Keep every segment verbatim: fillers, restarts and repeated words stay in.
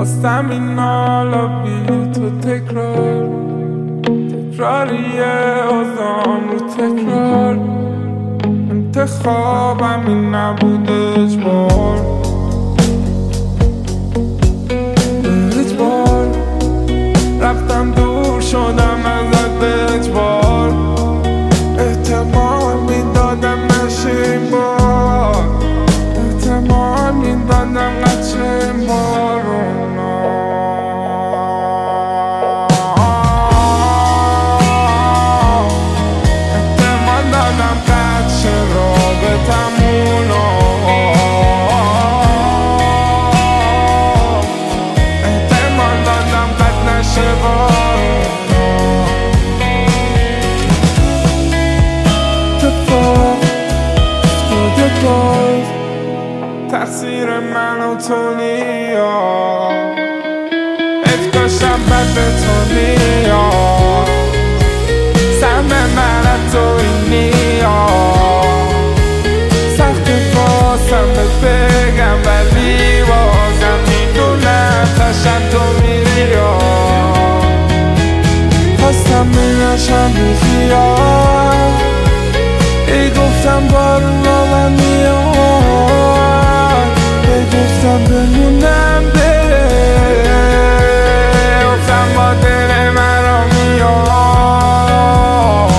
خواستم این حالا بی تو تکرار تکراریه آزام رو تکرار انتخابم این نبود اجبار اجبار رفتم دور شدم ازت به اجبار احتمال میدادم نشه این بار احتمال میدادم نشه این بار احتمال دادم قدش رابطمونو احتمال دادم قد نشه بار اتفاق افتاده باز تقصیر من و تو نیاد افکاشم بد به تو نیاد سهم من از تو این نیاد سخت بازم بهت بگم ولی بازم میدونم تشن تو میری خواستم بینشم بیخیال ای گفتم بارون را من میاد ای گفتم بمونم بره گفتم با دل من را میاد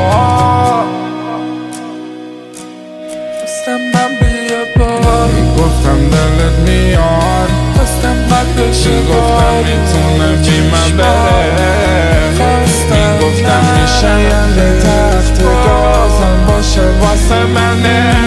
خواستم من بیاد بار گفتم دلت میاد خواستم بد بشه گفتم میتونه بی من بره خواستم گفتم میشه یعنی تخت گازم باشه واسه منه